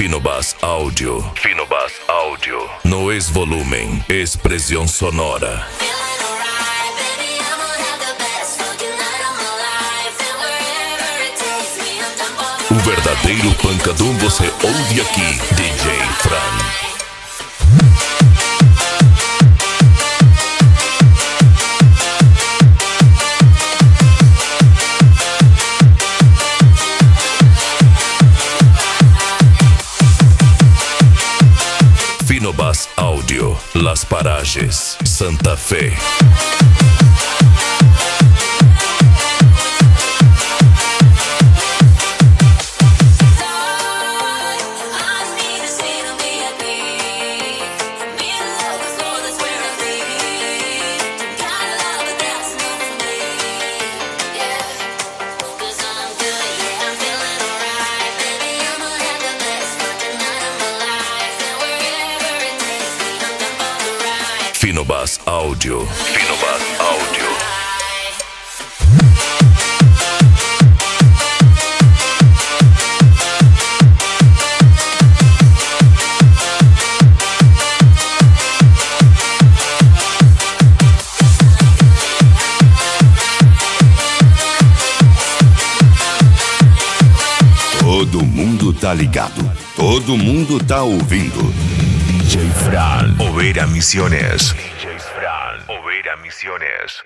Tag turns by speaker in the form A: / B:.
A: Finobas Áudio. Finobas Áudio. No es volumen, expresión sonora. O verdadeiro pancadão você ouve aqui, DJ Fran. Finobas Áudio, Las Parajes, Santa Fe. Finobas Áudio. Finobas Áudio.
B: Todo mundo tá ligado. Todo mundo tá ouvindo. DJ Fran, Oveira Misiones. DJ Fran, Oveira Misiones.